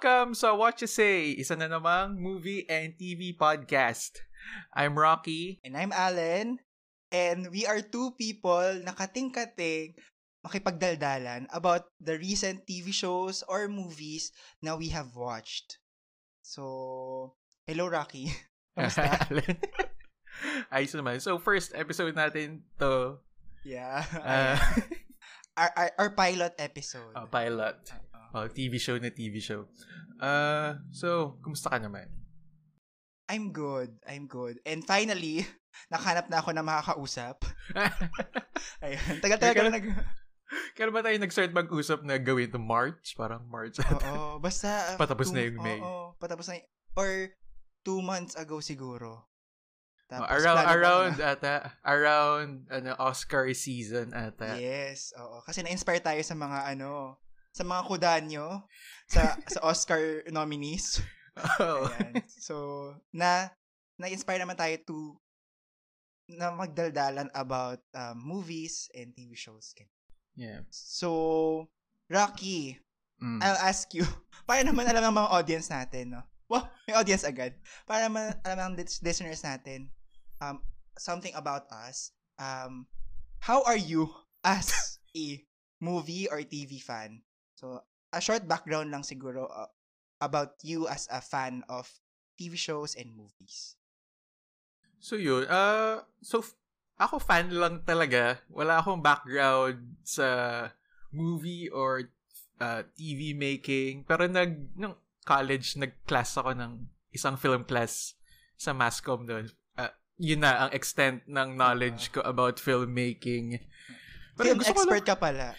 Welcome sa What You Say, isa na namang movie and TV podcast. I'm Rocky. And I'm Allen. And we are two people na kating-kating makipagdaldalan about the recent TV shows or movies na we have watched. So, hello Rocky. Kamusta? Ayos naman. So, first episode natin to. Yeah. Our pilot episode. Pilot. TV show na TV show. So, kumusta ka naman? I'm good. And finally, nakahanap na ako na makakausap. Ayun. Tagal-tagal na Kaya ba tayo nag-start mag-usap na gawin to March? Parang March. Oo. Basta. Patapos na yung May. Oo. Patapos na or 2 months ago siguro. Tapos, around Oscar season ata. Yes. Oo. Kasi na-inspire tayo sa mga sa mga kudanyo, sa Oscar nominees. Oh. Ayan. So, na-inspire naman tayo na magdaldalan about movies and TV shows. Yeah. So, Rocky, I'll ask you, para naman alam ng mga audience natin, no? Wow, may audience agad. Para naman alam ng listeners natin, something about us. How are you as a movie or TV fan? So, a short background lang siguro about you as a fan of TV shows and movies. So yun, ako fan lang talaga. Wala akong background sa movie or TV making. Pero nung college, nag-class ako ng isang film class sa Masscom doon. Yun na ang extent ng knowledge ko about filmmaking. Pero film expert ka pala.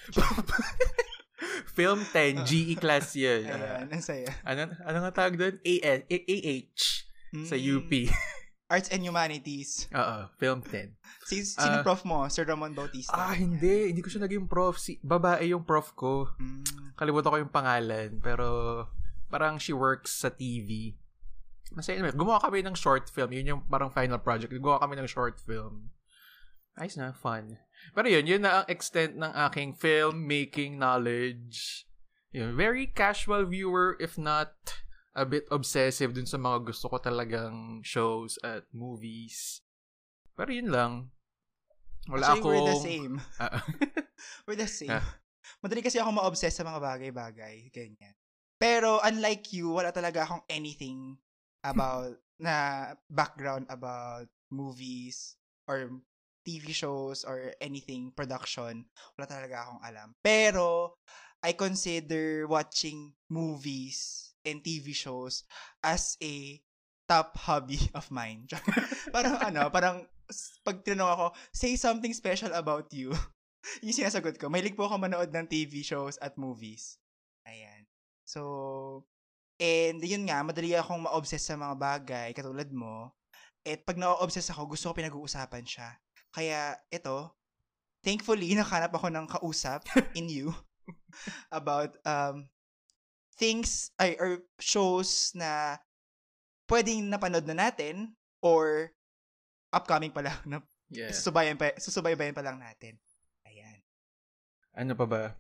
Film 10, GE class yun. Ayan, ang saya. Ano nga tawag doon? AH sa UP. Arts and Humanities. Oo, Film 10. Sino prof mo? Sir Ramon Bautista? Hindi. Hindi ko siya naging prof. Babae yung prof ko. Kalimutan ko yung pangalan. Pero parang she works sa TV. Masaya naman. Gumawa kami ng short film. Yun yung parang final project. Gumawa kami ng short film. Ayos na, fun. Pero yun na ang extent ng aking filmmaking knowledge. Yun, very casual viewer, if not a bit obsessive dun sa mga gusto ko talagang shows at movies. Pero yun lang. Wala Actually, we're the same. We're the same. Madali kasi ako ma-obsess sa mga bagay-bagay. Ganyan. Pero unlike you, wala talaga akong anything about na background about movies or TV shows or anything production. Wala talaga akong alam. Pero I consider watching movies and TV shows as a top hobby of mine. parang pag tinanong ako, say something special about you. Yung sinasagot ko, mahilig po ako manood ng TV shows at movies. Ayan. So, and yun nga, madali akong ma-obsess sa mga bagay katulad mo. At pag na-obsess ako, gusto ko pinag-uusapan siya. Kaya, ito, thankfully, nakanap ako ng kausap in you about things or shows na pwedeng napanood na natin or upcoming pa lang na susubaybayan pa lang natin. Ayan. Ano pa ba?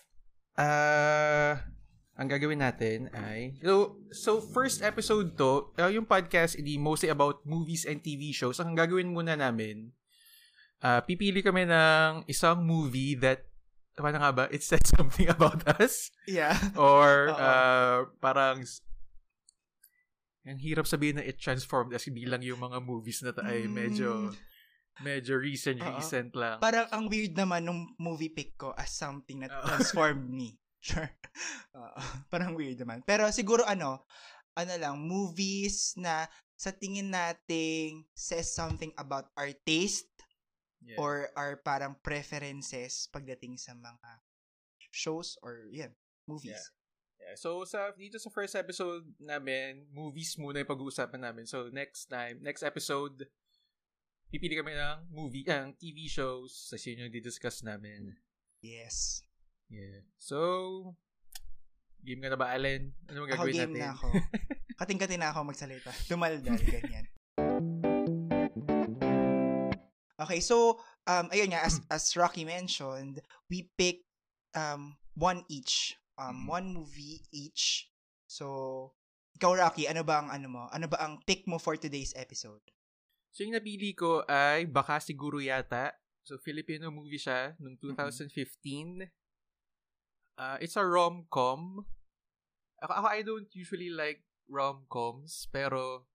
Ang gagawin natin ay so first episode to, yung podcast is mostly about movies and TV shows. Ang gagawin muna namin, pipili kami ng isang movie that paano nga ba? It says something about us. Yeah. Or parang ang hirap sabihin na it transformed us bilang yung mga movies na ay medyo recent lang. Parang ang weird naman nung movie pick ko as something that transformed me. Sure. Parang weird naman. Pero siguro lang, movies na sa tingin nating says something about our taste. Yeah. Or our parang preferences pagdating sa mga shows or movies. Yeah. So dito sa first episode namin, movies muna yung pag-uusapan namin. So next episode, pipili kami ng TV shows sa yun yung didiscuss namin. Yes. Yeah. So, game ka na ba, Allen? Ano ang gagawin natin? Ako game na ako. Kating-kating na ako magsalita. Dumaldal, ganyan. Okay, so ayun nga, as Rocky mentioned, we picked one each, one movie each. So, ikaw, Rocky, ano ba ang pick mo for today's episode? So, yung napili ko ay Baka Siguro Yata. So, Filipino movie siya noong 2015. It's a rom-com. Ako, I don't usually like rom-coms, pero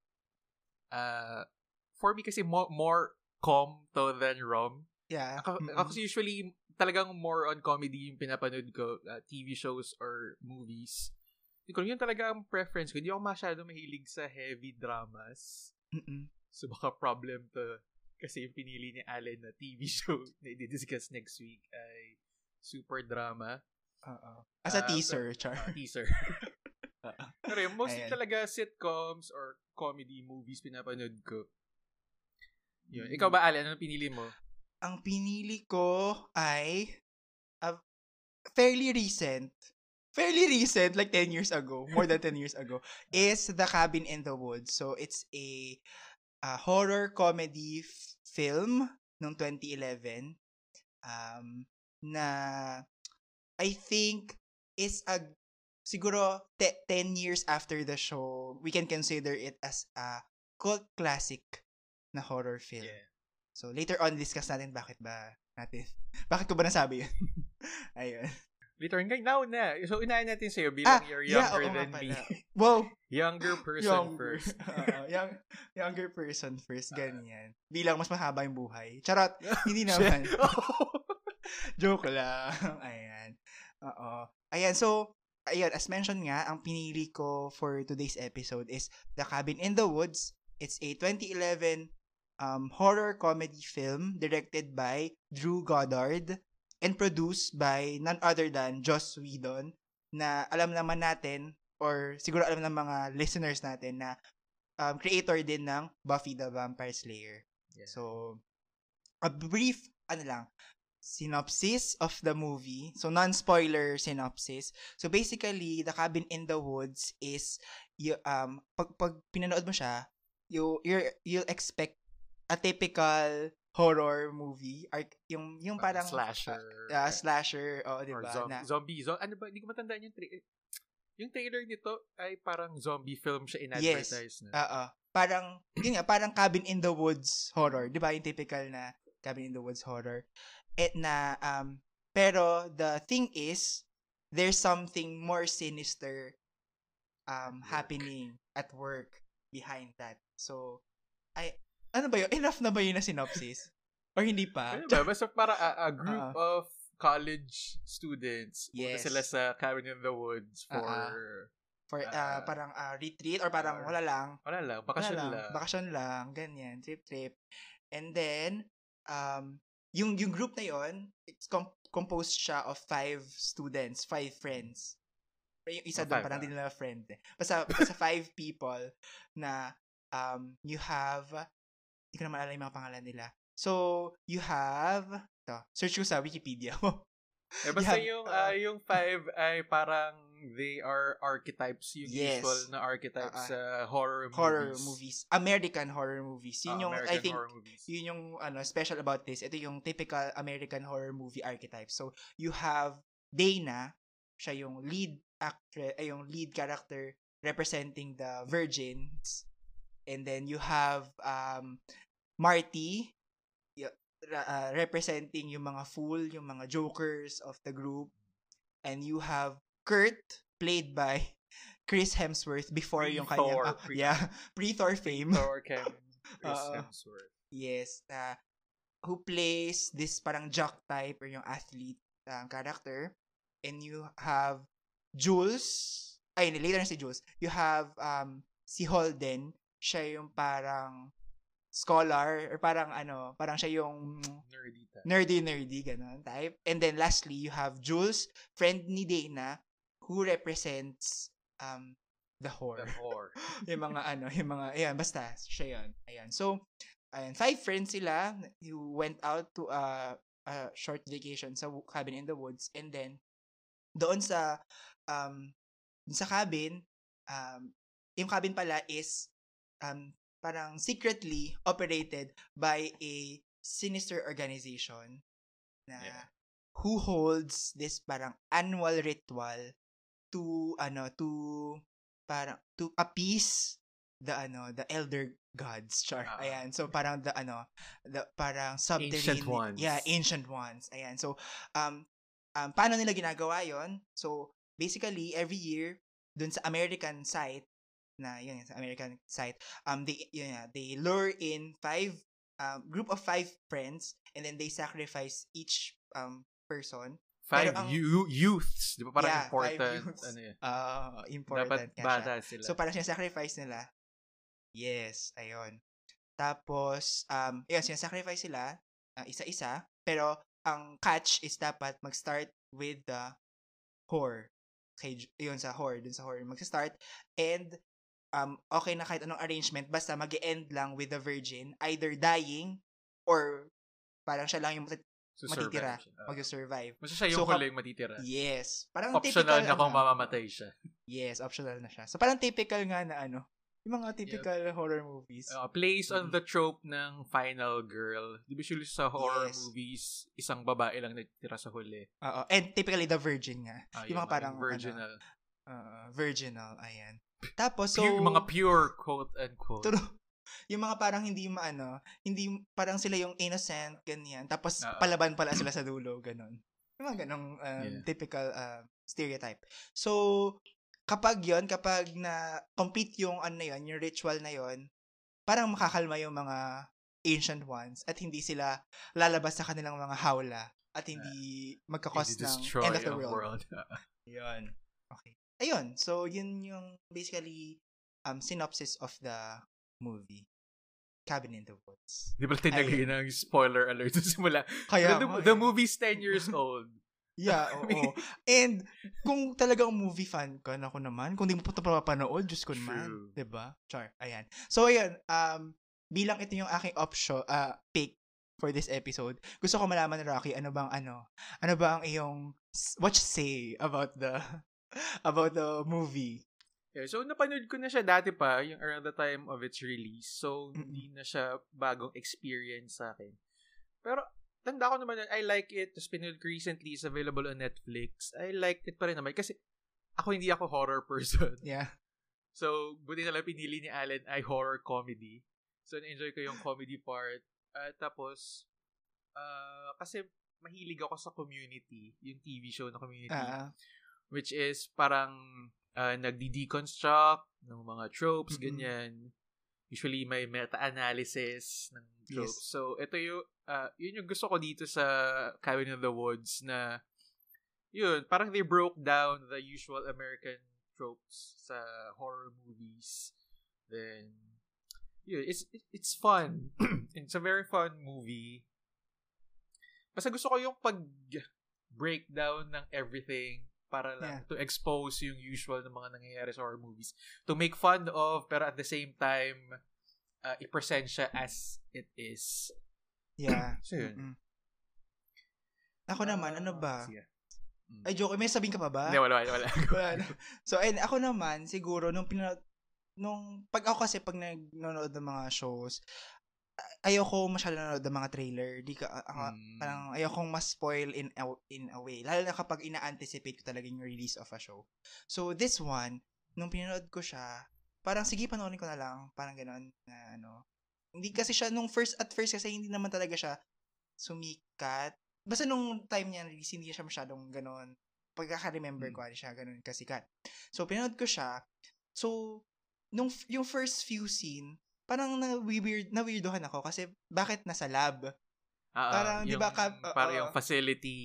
for me kasi more com to than rom. Yeah. Ako usually talagang more on comedy yung pinapanood ko, TV shows or movies. Kung yun talaga ang preference ko, hindi ako masyado mahilig sa heavy dramas. So baka problem to kasi yung pinili ni Allen na TV show na i-discuss next week ay super drama. As a teaser, Char. Teaser. Pero yung mostly talaga sitcoms or comedy movies pinapanood ko. Yun. Ikaw ba, Allen? Anong pinili mo? Ang pinili ko ay fairly recent, like 10 years ago, more than 10 years ago, is The Cabin in the Woods. So, it's a horror comedy film noong 2011 na I think is siguro 10 years after the show, we can consider it as a cult classic na horror film. Yeah. So, later on, discuss natin bakit ko ba nasabi yun? Ayun. Later on, now na. So, unahin natin sa'yo bilang you're younger than me. Wow. Younger person first. Younger person first, ganyan. Bilang mas mahaba yung buhay. Charot, hindi naman. Joke lang. Ayan. Ayan, so, as mentioned nga, ang pinili ko for today's episode is The Cabin in the Woods. It's a 2011 horror comedy film directed by Drew Goddard and produced by none other than Joss Whedon, na alam naman natin, or siguro alam ng mga listeners natin, na creator din ng Buffy the Vampire Slayer. Yeah. So, a brief, synopsis of the movie. So, non-spoiler synopsis. So, basically, The Cabin in the Woods is, pag pinanood mo siya, you'll expect a typical horror movie, yung parang slasher, diba? Zombie. Ano ba? Hindi ko matandaan yung trailer. Yung trailer nito ay parang zombie film siya in-advertise na. Parang yun nga, parang Cabin in the Woods horror, diba? Yung typical na Cabin in the Woods horror. Pero the thing is, there's something more sinister happening at work behind that. So, ano ba yun? Enough na ba yun na synopsis? Or hindi pa? Ano ba? Basta para a group of college students. Yes. Punta sila sa Cabin in the Woods for parang retreat or parang wala lang. Bakasyon lang. Ganyan. Trip. And then, yung group na yon, it's composed siya of 5 students, 5 friends. Yung isa doon, parang hindi nila friend. Basta 5 people na you have, hindi ko naman alam yung mga pangalan nila. So, you have, search ko sa Wikipedia mo. Basta yung 5 ay parang they are archetypes, yung usual na archetypes sa horror movies. American horror movies. Yun yung, I think, yun yung special about this. Ito yung typical American horror movie archetype. So, you have Dana, siya yung lead character representing the virgins. And then you have Marty, representing yung mga fool, yung mga jokers of the group. And you have Kurt, played by Chris Hemsworth before yung kanyang pre-Thor fame. Chris Hemsworth. Yes, who plays this parang jock type or yung athlete character. And you have Jules, later na si Jules. You have si Holden, siya yung parang scholar or parang siya yung nerdy ganun type. And then lastly, you have Jules, friend ni Dana, who represents the whore. yung mga basta siya yun. Ayan. So, 5 friends sila who went out to a short vacation sa Cabin in the Woods, and then doon sa cabin, yung cabin pala is parang secretly operated by a sinister organization na who holds this parang annual ritual to parang to appease the elder gods, char. Ayan. So parang parang subterranean, ancient ones. Yeah, ancient ones. Ayan. So paano nila ginagawa 'yon? So basically every year dun sa American site sa American site, they lure in group of 5 friends, and then they sacrifice each person. 5 youths, di ba? Parang important. 5 youths. Ano yun? Important dapat bata sila. So parang sinasacrifice nila. Yes, ayun. Tapos, sinasacrifice sila, isa-isa, pero ang catch is dapat mag-start with the whore. Okay, yun sa whore, dun sa whore mag-start, and okay na kahit anong arrangement, basta mag-e-end lang with the virgin, either dying, or parang siya lang yung matitira, mag-survive. Basta siya yung huling matitira. Yes. Parang optional typical, na kung mamamatay siya. Yes, optional na siya. So parang typical nga na yung mga typical horror movies. Plays on the trope ng final girl. Di ba usually sa horror movies, isang babae lang natitira sa huli. And typically the virgin nga. Yung mga parang virginal. Virginal, ayan. Tapos, so... yung mga pure, quote-unquote. Yung mga parang hindi parang sila yung innocent, ganyan. Tapos, palaban pala sila sa dulo, ganon. Yung mga ganong typical stereotype. So, kapag na-complete yung yung ritual na yon, parang makakalma yung mga ancient ones at hindi sila lalabas sa kanilang mga hawla at hindi magkakos ng end of the world. Yun. Okay. Ayun. So, yun yung basically synopsis of the movie. Cabin in the Woods. Di ba tinagay ng spoiler alert sa simula? Kaya, the movie's 10 years old. Yeah, oo. And kung talagang movie fan ka, ako naman, kung di mo pa ito papanood, Diyos ko naman. Diba? Char. Ayan. So, ayan. Bilang ito yung aking pick for this episode, gusto ko malaman ni Rocky, ano bang iyong, what you say about the movie? Yeah, so, napanood ko na siya dati pa, yung around the time of its release. So, hindi na siya bagong experience sa akin. Pero, tanda ko naman, I like it. Tapos pinanood ko recently, is available on Netflix. I like it pa rin naman. Kasi, hindi ako horror person. Yeah. So, buti na lang pinili ni Allen ay horror comedy. So, na-enjoy ko yung comedy part. Tapos, kasi mahilig ako sa Community, yung TV show na Community. Which is parang nagdi-deconstruct ng mga tropes, ganyan. Usually, may meta-analysis ng tropes. Yes. So, ito yun yung gusto ko dito sa Cabin in the Woods na, yun, parang they broke down the usual American tropes sa horror movies. Then, yun, it's fun. It's a very fun movie. Basta gusto ko yung pag-breakdown ng everything para lang to expose yung usual ng mga nangyayari sa horror movies. To make fun of, pero at the same time, i-present siya as it is. Yeah. So, yun. Ako naman, ano ba? Ay, joke. May sabihin ka pa ba? Hindi, wala. So, and ako naman, siguro, pag nanonood ng mga shows, ayoko masyado nanonood ng mga trailer. Parang ayokong ma-spoil in a way. Lalo na kapag ina-anticipate ko talaga yung release of a show. So, this one, nung pinanood ko siya, parang sige, panoorin ko na lang. Parang gano'n na Hindi kasi siya, at first kasi hindi naman talaga siya sumikat. Basta nung time niya release, hindi siya masyadong gano'n. Pagkaka-remember ko, hindi siya gano'n kasikat. So, pinanood ko siya. So, yung first few scene, parang na-weirdohan ako kasi bakit nasa lab? Parang, di ba, parang yung facility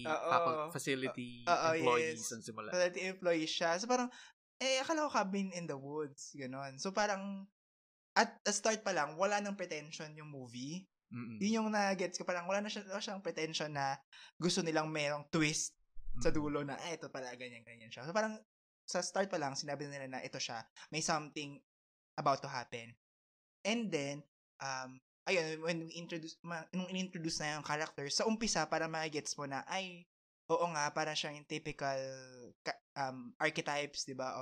employees ang simula. Facility employees siya. So, parang, akala ko Cabin in the Woods, gano'n. So, parang, at start pa lang, wala nang pretension yung movie. Yun yung na-gets ko. Parang wala na siyang pretension na gusto nilang merong twist sa dulo na, ito pala, ganyan siya. So, parang, sa start pa lang, sinabi nila na ito siya, may something about to happen. And then, ayun, when nung in-introduce na yung characters, sa umpisa, para ma-gets mo na, oo nga, para siyang yung typical archetypes, di ba,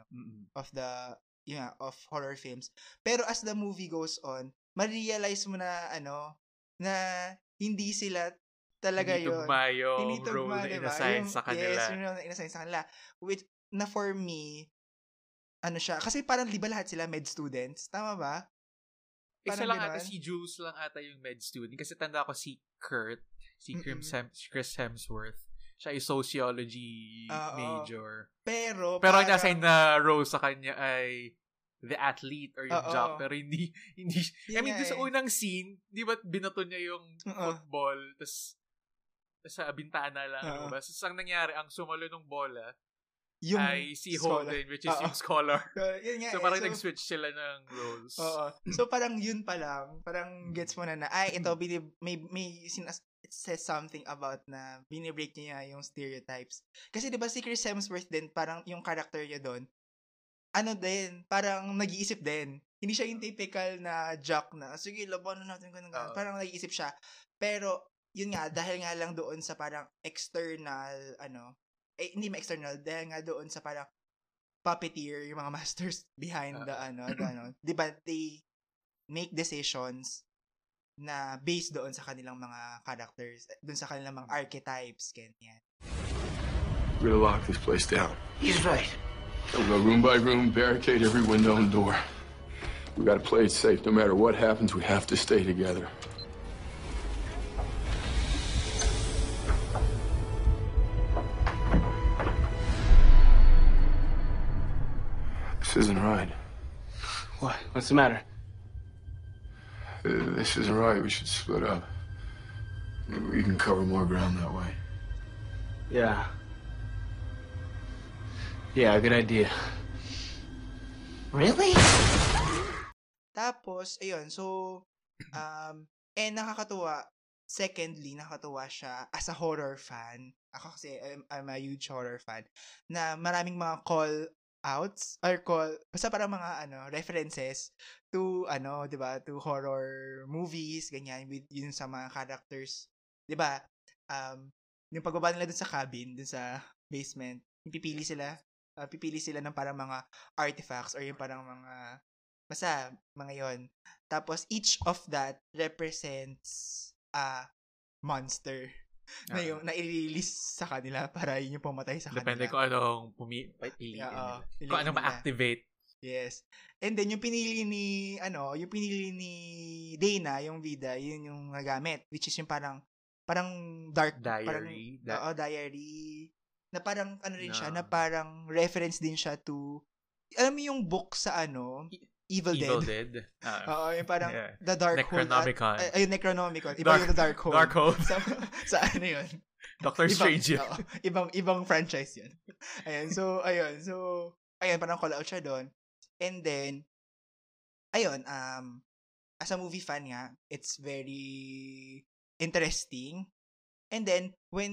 of horror films. Pero as the movie goes on, ma-realize mo na, na hindi sila talaga yun. Hindi tugma yung role na inassign sa kanila. Yes, yung role na inassign sa kanila. Which, na for me, ano siya, kasi parang di ba lahat sila med students? Tama ba? Isa lang ata, si Jules lang ata yung med student. Kasi tanda ko si Kurt, Chris Hemsworth. Siya ay sociology major. Pero ang na-assign na role sa kanya ay the athlete or yung jock. Pero hindi I mean, sa unang scene, di ba binato niya yung football, tapos sa bintana lang. Diba? So, ang nangyari, ang sumalo ng bola, yung ay si Holden, which is yung scholar. So, parang nag-switch sila ng roles. So, parang yun pa lang. Parang gets mo na ito, it says something about na binibreak niya yung stereotypes. Kasi diba si Chris Hemsworth din, parang yung character niya doon, parang nag-iisip din. Hindi siya yung typical na jock na, sige, labanan natin ganun. Parang nag-iisip siya. Pero, yun nga, dahil nga lang doon sa parang external, hindi external, dahil nga doon sa parang puppeteer, yung mga masters behind the di ba, they make decisions na based doon sa kanilang mga characters, doon sa kanilang mga archetypes, ganyan. We're gonna lock this place down. He's right. We'll go room by room, barricade every window and door. We gotta play it safe. No matter what happens, we have to stay together. This isn't right. What? What's the matter? This isn't right. We should split up. We can cover more ground that way. Yeah, good idea. Really? Tapos, ayun, so, nakakatuwa. Secondly, nakakatuwa siya as a horror fan. Ako kasi, I'm a huge horror fan. Na maraming mga call-outs, or basta parang mga, references to, diba, to horror movies, ganyan, with yun sa mga characters. Diba, yung pagbaba nila dun sa cabin, dun sa basement, pipili sila ng parang mga artifacts or yung parang mga basta mga yon. Tapos each of that represents a monster na yung na-release sa kanila para yun yung pumatay sa kanila. Depende kung anong piliin nila. Kung anong ma-activate. Yes. And then yung pinili ni Dana, yung Vida, yun yung nagamit, which is yung parang dark diary. Diary. Na parang rin siya, na parang reference din siya to, alam mo yung book sa Evil Dead. Oo, yung parang The Dark Necronomicon. Ayun, Necronomicon. Iba yung The Dark Hold. Dark Hold. sa yun? Doctor Strange yun. Ibang franchise yun. Ayun, parang call out siya doon. And then, ayun, as a movie fan nga, it's very interesting. And then,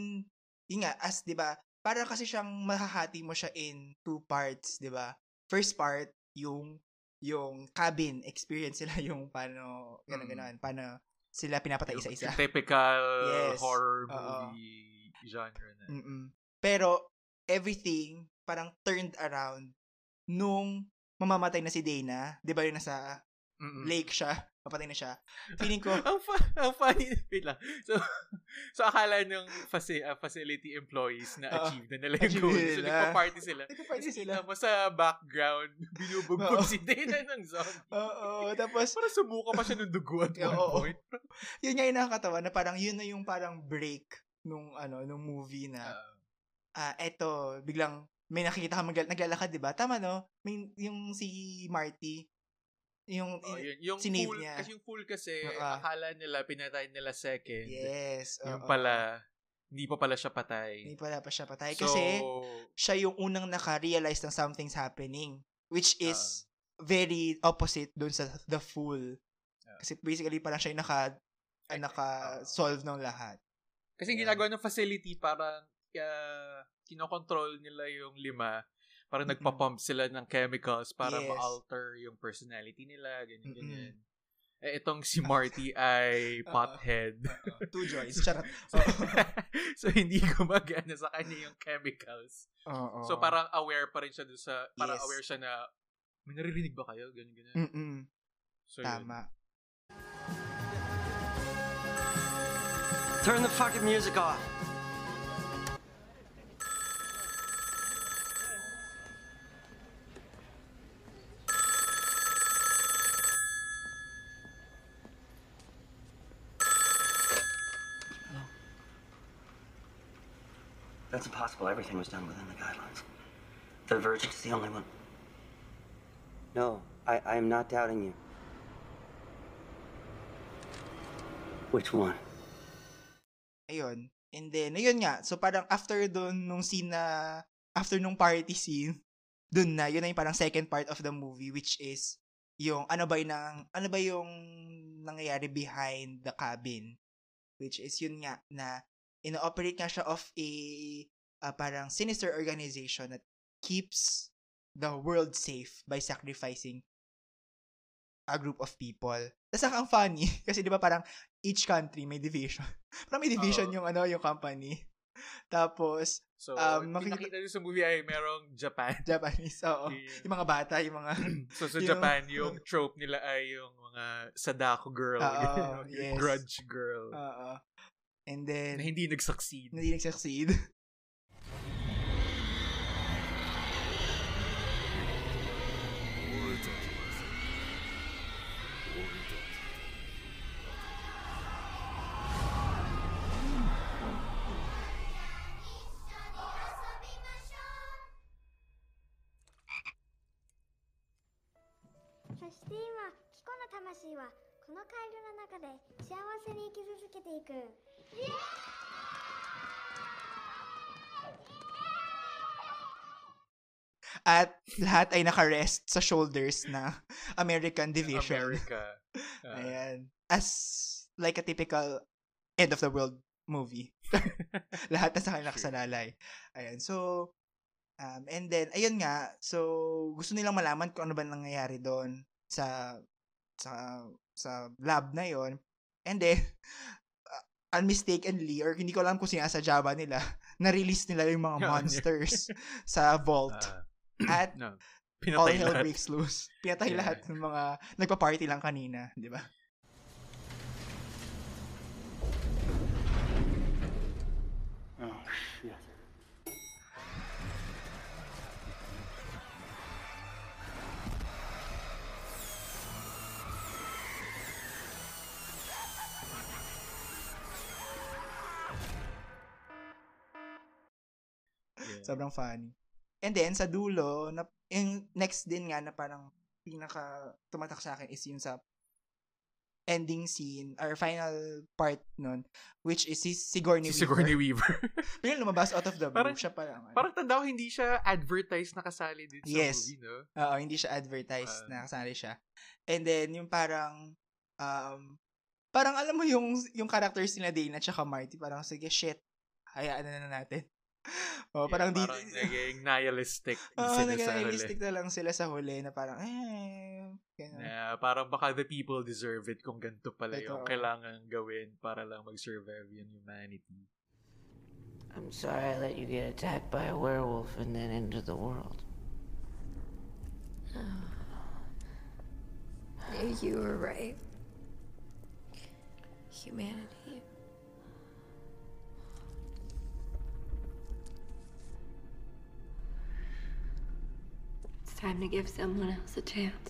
diba, parang kasi siyang mahahati mo siya in 2 parts, diba? First part, yung cabin experience sila, yung paano, gano'n, paano sila pinapatay isa-isa. Typical horror movie genre na. Pero, everything parang turned around nung mamamatay na si Dana, diba yung nasa lake siya, papatay na siya. Feeling ko ang funny. Wait lang. So akala ng facility employees na achieve na nila yung goal. So nagpa-party sila. Tapos sa background, binubugbog si Dana ng zombie. Oo. Tapos parang sumuka pa siya ng dugo at one point. Yun nga yung nakakatawa na parang yun na yung parang break nung movie na eto, biglang may nakikita ka naglalakad, diba? Tama, no? May, yung si Marty, yung sinave fool, niya. Kasi yung fool kasi, akala nila, pinatay nila second. Yes. Yung pala, hindi pa pala siya patay. Hindi pala pa siya patay. Kasi, siya yung unang naka-realize ng something's happening. Which is very opposite dun sa the fool. Kasi basically, parang siya yung naka-solve ng lahat. Kasi ginagawa ng facility, parang kinokontrol nila yung 5. Parang nagpa-pump sila ng chemicals para ma-alter yung personality nila, ganyan. Itong si Marty ay pothead. 2 joints, charot. So, hindi gumagana sa kanya yung chemicals. So, parang aware pa rin siya doon sa, parang aware siya na, may naririnig ba kayo? Ganyan. So, tama. Turn the fucking music off. That's impossible. Everything was done within the guidelines. The Virgin's the only one. No, I am not doubting you. Which one? Ayun. And then, ayun nga. So, parang after dun, nung scene na, after nung party scene, dun na, yun na yung parang second part of the movie, which is, yung, ano ba yung nangyayari behind the cabin? Which is, yun nga, na, ino-operate nga siya of a, parang sinister organization that keeps the world safe by sacrificing a group of people. Tapos ang funny, kasi di ba parang each country may division. Parang may division yung company. Tapos, so, nakita nyo sa movie ay merong Japanese, oo. Yung mga bata, yung mga... So, sa Japan, yung trope nila ay yung mga Sadako girl. Yes. Grudge girl. And then... Na hindi nag-succeed. At lahat ay naka-rest sa shoulders na American division. Ayan. As like a typical end of the world movie. Lahat na sa kanila nakasalalay. Ayan. So, and then, ayun nga. So, gusto nilang malaman kung ano ba nangyayari doon sa lab na yon. And then, unmistakenly, or hindi ko alam kung sinasadya ba nila, na-release nila yung mga monsters sa vault. At all hell breaks loose. Pinatay lahat ng mga nagpa-party lang kanina, di ba? Oh, shit. Sobrang funny. And then, sa dulo, yung next din nga na parang pinaka tumatak sa akin is yung sa ending scene, or final part nun, which is si Sigourney Weaver. Biglang lumabas out of the blue. Siya parang tanda ko, hindi siya advertised na kasali din sa movie, no? Oo, hindi siya advertised na kasali siya. And then, yung parang alam mo yung characters nila Dana at saka Marty, parang sige, shit, hayaan na natin. Parang naging nihilistic. Nihilistic na lang sila sa huli na parang parang baka the people deserve it kung ganito pala yung kailangan gawin para lang mag-survive yung humanity. I'm sorry I let you get attacked by a werewolf and then into the world. You were right. Humanity. Time to give someone else a chance.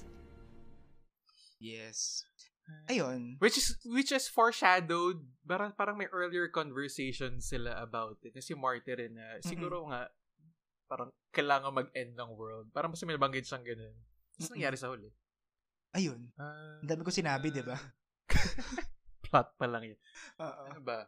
Yes. Ayun. Which is foreshadowed. Parang may earlier conversation sila about it. Kasi Marty rin na siguro nga parang kailangan mag-end ng world. Parang mas may nabanggit siyang ganun. Tapos nangyari sa huli. Ayun. Ang dami ko sinabi, di ba? Plot pa lang yun. Ano ba?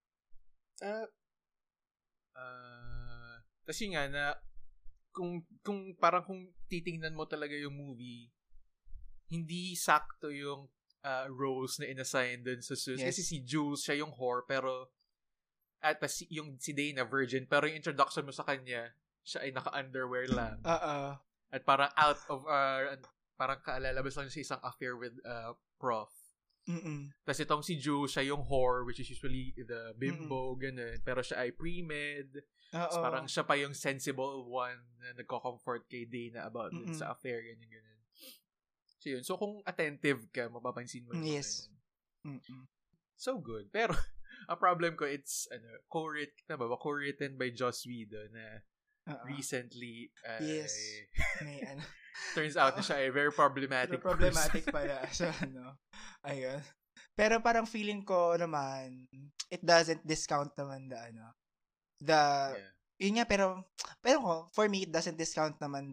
Kasi nga na kung titingnan mo talaga yung movie, hindi sakto yung roles na inassign dun sa Sus. Yes. Kasi si Jules, siya yung whore, pero at yung si Dana, virgin, pero yung introduction mo sa kanya, siya ay naka-underwear lang. At parang out of, parang kaalalabas lang sa isang affair with Prof. Tapos itong si Jules, siya yung whore, which is usually the bimbo, ganun. Pero siya ay pre-med. So parang siya pa yung sensible one na nagko-comfort kay Dana about dun sa affair, ganyan. So yun. So kung attentive ka, mapapansin mo. Yes. So good. Pero ang problem ko, it's co-written by Joss Whedon na recently may turns out na siya ay very problematic pala. So ayun. Pero parang feeling ko naman, it doesn't discount naman the yun nga, pero for me, it doesn't discount naman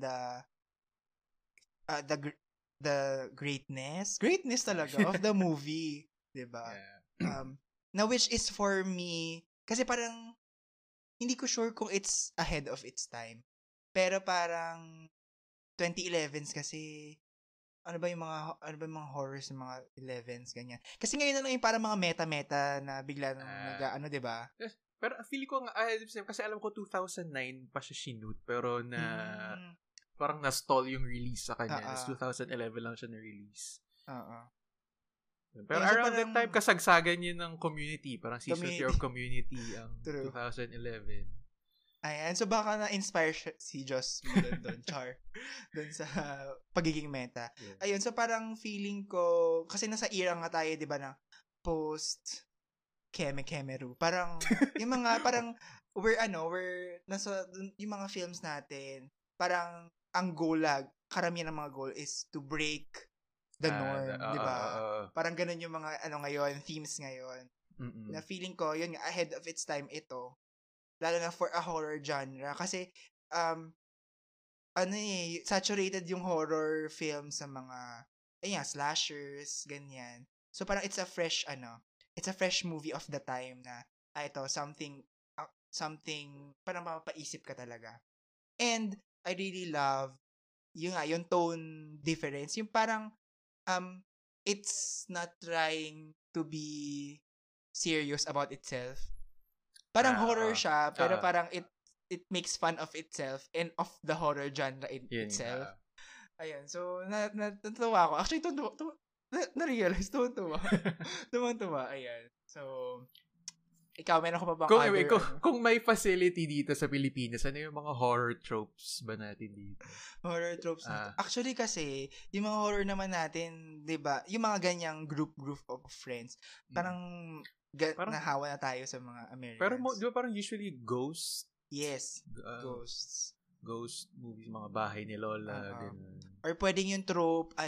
the greatness talaga of the movie, 'di ba? Yeah. Na which is for me, kasi parang hindi ko sure kung it's ahead of its time. Pero parang 2011s kasi ano ba yung mga horrors ng mga 11s ganyan. Kasi ngayon na lang yung parang mga meta-meta na bigla nang nag-ano, 'di ba? Pero feeling ko nga kasi alam ko 2009 pa siya shoot pero parang na-stall yung release sa kanya. 2011 lang siya na-release. Pero so around parang, that time, kasagsagan yun ng Community. Parang season 3 of Community ang 2011. Ayan. So baka na-inspire si Joss doon, Char. Doon sa pagiging meta. Yeah. Ayun. So parang feeling ko, kasi nasa era nga tayo, di ba, na post Kemeru. Parang, yung mga, parang, we're nasa, yung mga films natin, parang, ang goal karamihan ng mga goal is to break the norm, di ba? Parang ganun yung mga, ngayon, themes ngayon. Mm-mm. Na feeling ko, yun nga, ahead of its time ito, lalo na for a horror genre. Kasi, saturated yung horror film sa mga, slashers, ganyan. So, parang it's a fresh movie of the time na, ito, something, parang mapapaisip ka talaga. And, I really love, yung tone difference. Yung parang, it's not trying to be serious about itself. Parang horror siya, pero parang it makes fun of itself and of the horror genre itself. Ayan, so natuwa ako. Actually, na-realize, tuwa. Ayan. So, ikaw, meron ko pa bang kung may facility dito sa Pilipinas, ano yung mga horror tropes ba natin dito? Horror tropes natin. Actually kasi, yung mga horror naman natin, di ba, yung mga ganyang group of friends, parang nahawa na tayo sa mga Americans. Pero di ba parang usually ghost? Yes, ghosts. Ghost movies, mga bahay ni Lola, ganun. Or pwedeng yung trope,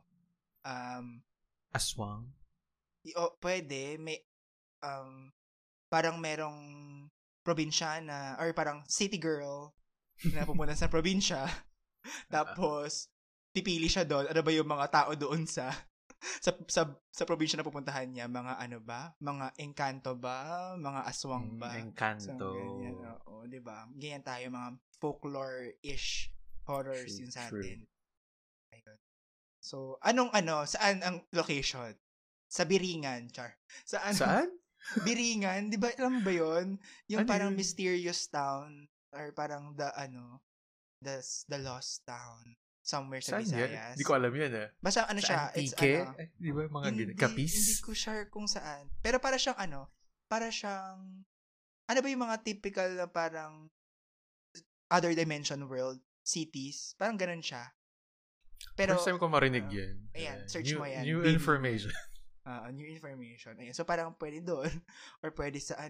aswang? Pwede, may, parang merong probinsyana or parang city girl na pupunta sa probinsya. Tapos pipili siya doon. Ano ba yung mga tao doon sa probinsya na pupuntahan niya? Mga Mga engkanto ba? Mga aswang ba? Engkanto. So, ganyan. Oo, 'di ba? Ganyan tayo, mga folklore-ish horrors yun sa atin. Ayun. So, saan ang location? Sa Biringan, Char. Saan? Biringan, 'di ba? Alam mo ba 'yon? Yung parang mysterious town or parang the lost town somewhere sa Visayas. Hindi ko alam 'yan eh. Basta siya, it's di ba mga kapis? Hindi ko sure kung saan. Pero para siyang ba yung mga typical na parang other dimension world cities, parang ganun siya. Pero first time ko marinig 'yan. Ayan, search mo 'yan. New information. New information. Ayan. So, parang pwede doon. Or pwede sa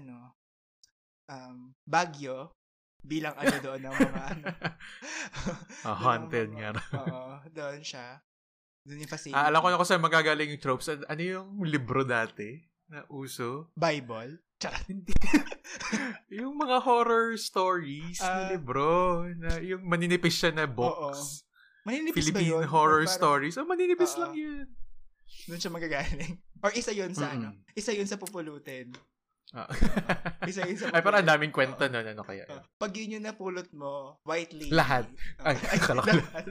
Baguio. Bilang doon ng mga haunted nga. Doon siya. Doon yung facility. Alam ko na kung saan magagaling yung tropes. Ano yung libro dati na uso? Bible? Charot. Yung mga horror stories na libro. Na yung maninipis siya na books. Maninipis Philippine ba yun? horror stories. Maninipis lang yun. Doon siya magagaling. Or isa yun sa isa yun sa pupulutin. Isa yun sa pupulutin. Ay, parang daming kwento na kaya. Pag yun yung napulot mo, white lady. Lahat. Ay, lahat.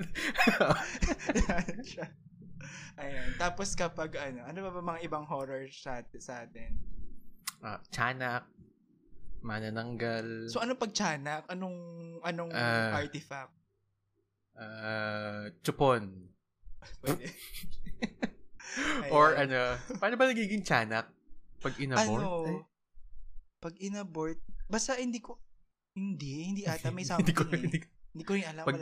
Ayan. Tapos kapag ano ba mga ibang horror sa atin? Tiyanak. Manananggal. So, ano pag tiyanak? Anong artifact? Chupon. Pwede. Or paano ba nagiging tiyanak? Pag inabort? Pag inabort, basta hindi ata may something Hindi ko rin alam, wala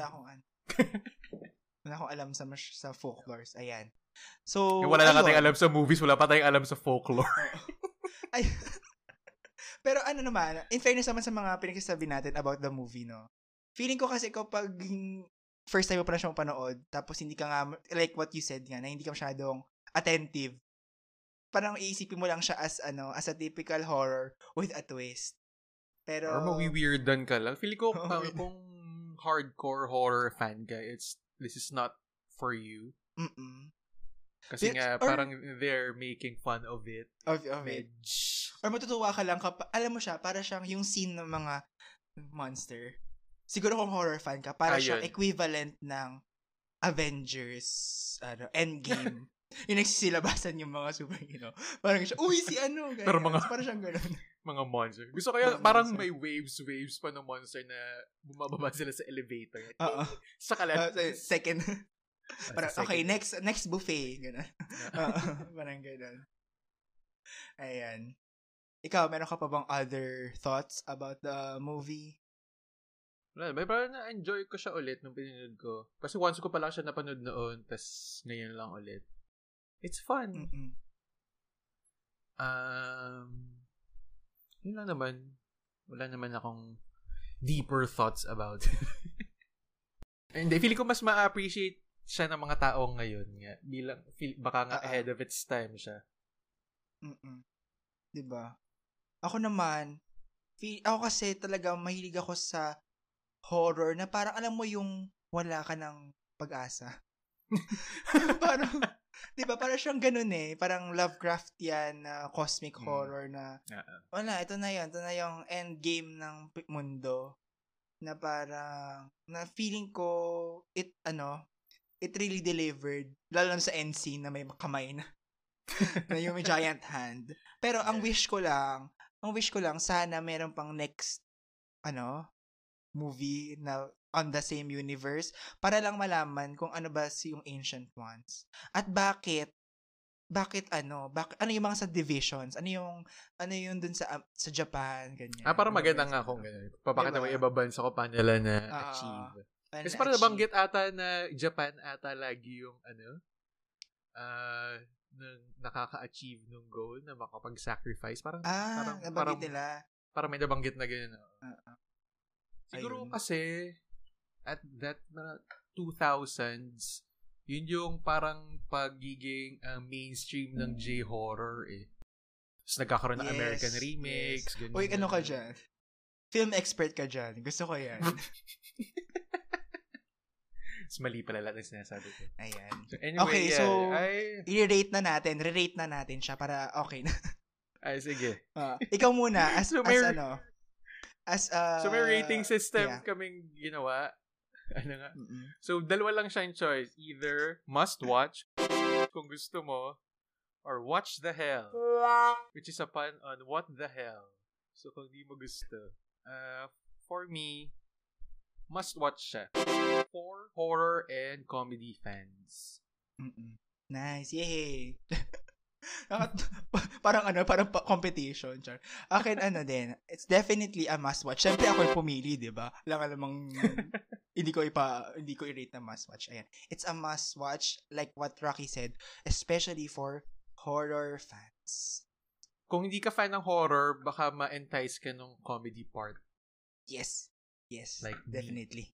akong alam sa folklores. Ayan. So, wala na tayong alam sa movies, wala pa tayong alam sa folklore. Ay, pero naman, in fairness naman sa mga pinagsasabi natin about the movie, no? Feeling ko kasi kapag first time mo pa na siyang panood, tapos hindi ka nga, like what you said nga, na hindi ka masyadong attentive. Parang iisipin mo lang siya as a typical horror with a twist. Pero or mawi-weirdan ka lang. Feeling ko kung hardcore horror fan ka, this is not for you. Kasi nga parang they're making fun of it. Of it. Or matutuwa ka lang alam mo siya, para siyang yung scene ng mga monster. Siguro kung horror fan ka, para siyang equivalent ng Avengers Endgame. Yung nagsisilabasan yung mga superhero. Parang siya, uy, si ano? Ganyan. Pero parang siyang gano'n. Mga monster. Gusto kaya parang may waves pa ng monster na bumababa sila sa elevator. Sa second. Parang, okay, next buffet. Gano'n. Parang gano'n. Ayan. Ikaw, meron ka pa bang other thoughts about the movie? Wala, parang na-enjoy ko siya ulit nung pinanood ko. Kasi once ko pa lang siya napanood noon, tas ngayon lang ulit. It's fun. Yun lang naman. Wala naman akong deeper thoughts about it. Hindi, feeling ko mas ma-appreciate siya ng mga tao ngayon nga. Baka nga ahead of its time siya. Diba? Ako naman, ako kasi talaga mahilig ako sa horror na parang alam mo yung wala ka ng pag-asa. Parang, di ba, parang siyang ganun parang Lovecraftian na cosmic horror na wala, ito na yung end game ng mundo na parang na feeling ko it really delivered, lalo na sa end scene na may kamay na na yung may giant hand. Pero ang wish ko lang sana meron pang next movie na on the same universe para lang malaman kung ano ba yung Ancient Ones. At bakit ano yung mga subdivisions? Ano yung dun sa Japan, ganyan. Parang maganda nga kung ganyan. Papakita mo iba bansa ko pa nila na achieve. Kasi parang nabanggit ata na Japan ata lagi yung nakaka-achieve ng goal na makapag-sacrifice. Parang nabanggit nila. Parang may nabanggit na ganyan. Siguro kasi at that 2000s, yun yung parang pagiging mainstream ng J-horror Tapos nagkakaroon ng American remakes. Yes. Uy, ano ka dyan? Film expert ka dyan. Gusto ko yan. Mas mali pala lahat ng sinasabi ko. Ayan. So anyway, okay, so re-rate na natin siya para okay na. Ay, sige. Ikaw muna, so may rating system kaming ginawa. Ano nga? So, dalawa lang siya in choice. Either must watch, kung gusto mo, or watch the hell, which is a pun on what the hell. So, kung di mo gusto. For me, must watch siya. For horror and comedy fans. Nice. Yay! parang competition, char. Akin din, it's definitely a must watch. Syempre ako yung pumili, 'di ba? Alamang hindi ko i-rate na must watch. Ayan. It's a must watch, like what Rocky said, especially for horror fans. Kung hindi ka fan ng horror, baka ma-entice ka ng comedy part. Yes. Like definitely.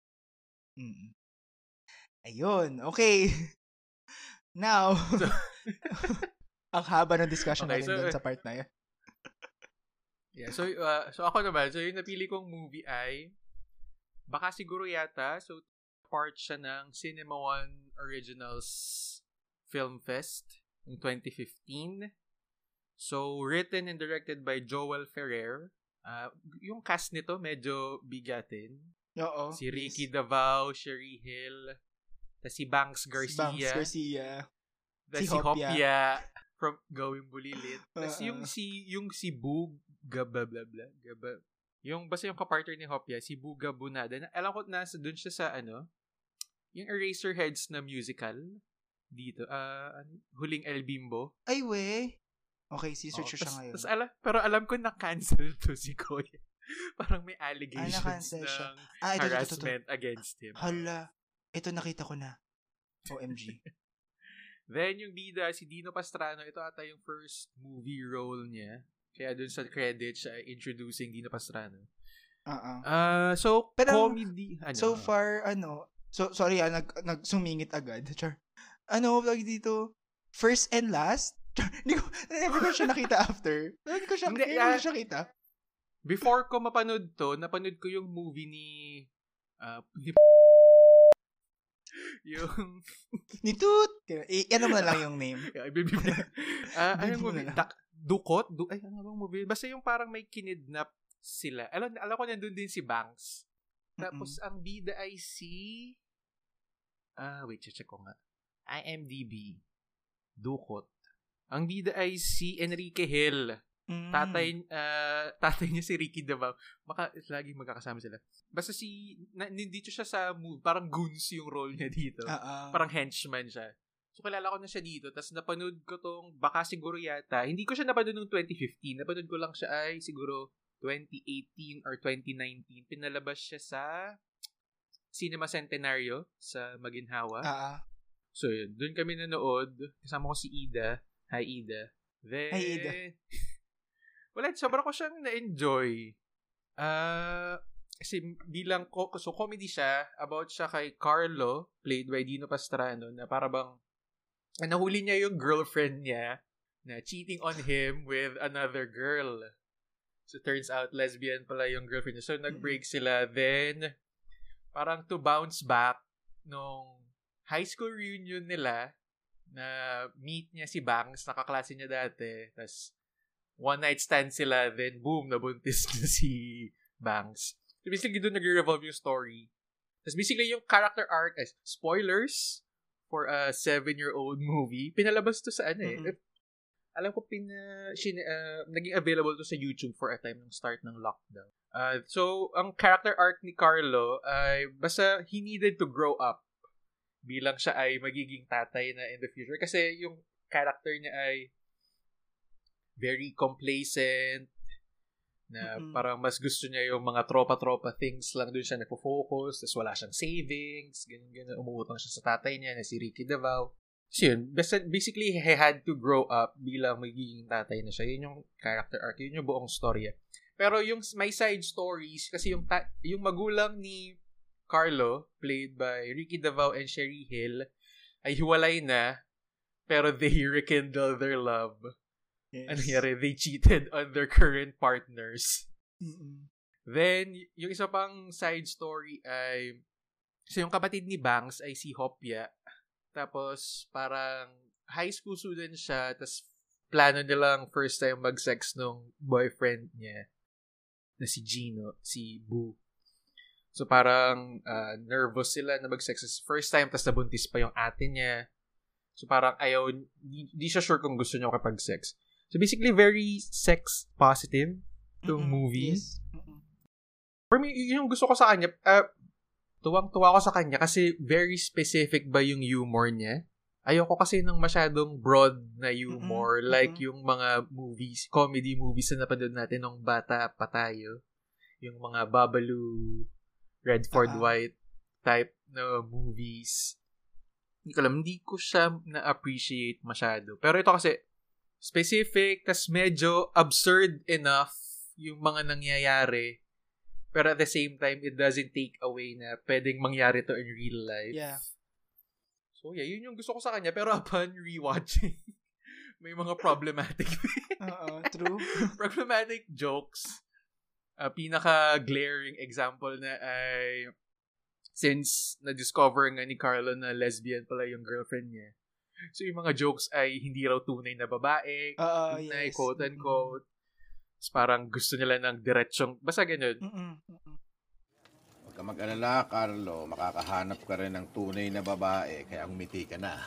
Ayun, okay. Now, ang haba ng discussion natin dun sa part na yun. Yeah, so ako naman, so yung napili kong movie ay baka siguro yata, so part siya ng Cinema One Originals Film Fest in 2015. So written and directed by Joel Ferrer. Yung cast nito medyo bigatin. Oo. Si Ricky Davao, Sherry Hill, si Banks Garcia. Si Hopia from Going Bulilit. Tapos yung si Buga blah blah blah. Yung basta yung kapartner ni Hopia, si Buga Bunada. Alam ko nasa doon siya sa yung Eraserheads na musical dito. Huling El Bimbo. Ay we. Okay, si-search siya ngayon. Pero alam ko na-cancel to si Koya. Parang may allegations ng harassment against him. Hala. Ito nakita ko na. OMG. Then, yung bida, si Dino Pastrano, ito ata yung first movie role niya. Kaya dun sa credit siya introducing Dino Pastrano. So, pero, comedy. So far, sorry, nagsumingit agad. Char. Lagi dito, first and last? Never ko siya nakita after. Hindi ko siya kita. before ko mapanood to, napanood ko yung movie ni yung Ni Toot. Ano mo na lang yung name. Anong movie? Dukot? Ay, ano bang movie? Basta yung parang may kinidnap sila. Alam ko nandun din si Banks. Tapos ang bida ay si wait, check ko nga. IMDb. Dukot. Ang bida ay si Enrique Hill. Tatay niya si Ricky Davao. Lagi magkakasama sila. Basta dito siya sa movie, parang goons yung role niya dito. Parang henchman siya. So, kilala ko na siya dito. Tapos, napanood ko tong, baka siguro yata, hindi ko siya napanood noong 2015. Napanood ko lang siya ay siguro 2018 or 2019. Pinalabas siya sa Cinema Centenario sa Maginhawa. So, yun. Doon kami nanood. Kasama ko si Ida. Hi, Ida. Then, Hi, Ida. Wala, sobrang ko siyang na-enjoy. Kasi bilang so comedy siya, about siya kay Carlo, played by Dino Pastrano, na para bang nahuli niya yung girlfriend niya na cheating on him with another girl. So turns out lesbian pala yung girlfriend niya. So nag-break sila. Then parang to bounce back nung high school reunion nila, na meet niya si Banks, nakaklase niya dati. Tapos one night stand sila, then boom, nabuntis na si Banks. So basically, doon nag-revolve yung story. Tapos basically, yung character arc, spoilers for a 7-year-old movie, pinalabas to sa alam ko naging available to sa YouTube for a time ng start ng lockdown. So, ang character arc ni Carlo ay basta he needed to grow up bilang siya ay magiging tatay na in the future. Kasi yung character niya ay very complacent, na parang mas gusto niya yung mga tropa-tropa things lang, doon siya nagpo-focus, tapos wala siyang savings, ganyan, umuutang siya sa tatay niya na si Ricky Davao. So yun, basically, he had to grow up bilang magiging tatay na siya. Yun yung character arc, yun yung buong storya. Pero yung may side stories, kasi yung magulang ni Carlo, played by Ricky Davao and Sherry Hill, ay hiwalay na, pero they rekindle their love. Yes. Ano nangyari? They cheated on their current partners. Then, yung isa pang side story ay, so yung kapatid ni Banks ay si Hopia. Tapos, parang high school student siya, tapos plano nilang first time mag-sex nung boyfriend niya, na si Gino, si Boo. So, parang nervous sila na mag-sex. First time, tapos nabuntis pa yung ate niya. So, parang ayaw, di siya sure kung gusto niya makapag-sex. So, basically, very sex-positive itong movie. Yes. For me, yung gusto ko sa kanya, tuwang-tuwa ko sa kanya kasi very specific ba yung humor niya. Ayoko kasi ng masyadong broad na humor, like yung mga movies, comedy movies na napanood natin nung bata pa tayo. Yung mga Babalu, Redford White type na movies. Hindi ko siya na-appreciate masyado. Pero ito kasi, specific, tas medyo absurd enough yung mga nangyayari. Pero at the same time, it doesn't take away na pwedeng mangyari to in real life. Yeah. So yeah, yun yung gusto ko sa kanya. Pero upon rewatching, may mga problematic true. problematic jokes. Pinaka-glaring example na ay since na-discover nga ni Carlo na lesbian pala yung girlfriend niya. So, yung mga jokes ay hindi raw tunay na babae. Tunay, yes. Quote-unquote. Parang gusto nila ng diretsyong, basta ganyan. Huwag ka mag-alala, Carlo. Makakahanap ka rin ng tunay na babae, kaya umiti ka na.